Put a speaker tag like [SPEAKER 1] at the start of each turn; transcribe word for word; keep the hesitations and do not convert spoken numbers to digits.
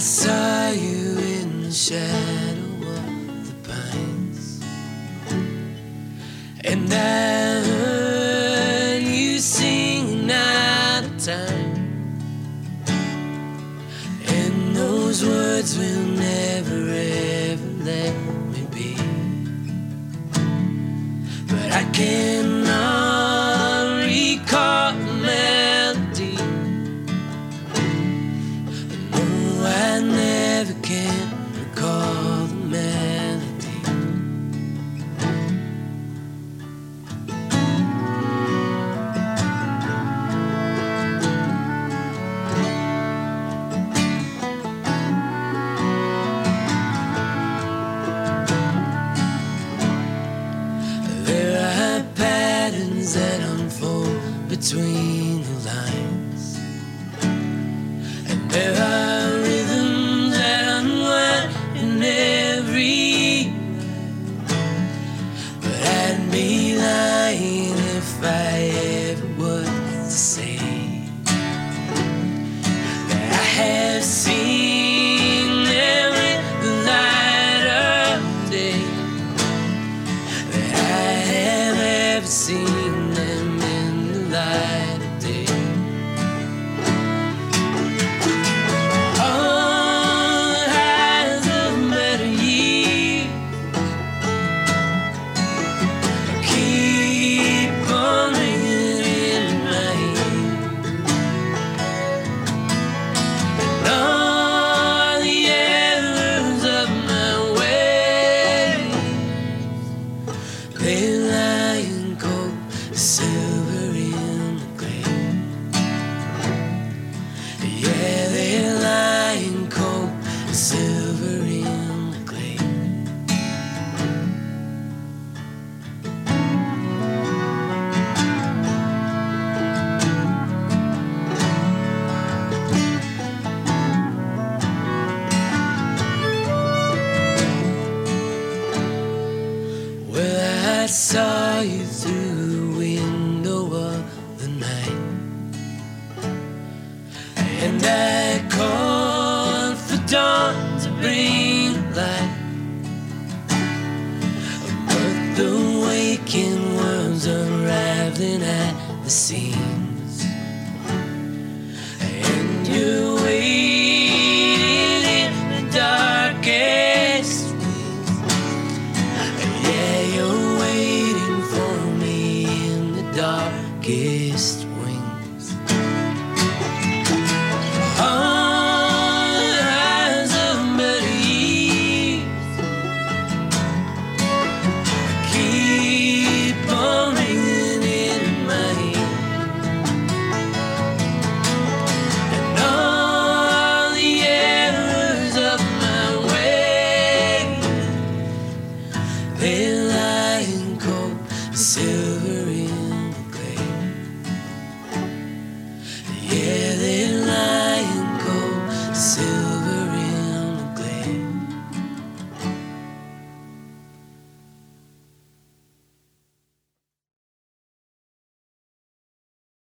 [SPEAKER 1] saw you in the shadow of the pines, and I heard you singing out of time, and those words will never ever let me be. But I cannot recall the melody. No, I never can recall the melody. There are patterns that unfold between the lines, and there are rhythms that unwind in every line. But I'd be lying if I ever was to say that I have seen them in the light of day, that I have ever seen them in the light of day. All eyes of better years keep on ringing in my ear, and all the errors of my ways, they lie in cold silver in the grave. Yeah, they lie in cold silver in the grave. Well, I saw you through the window of the night, and I called for dawn to bring light, but the waking worms arriving at the scene.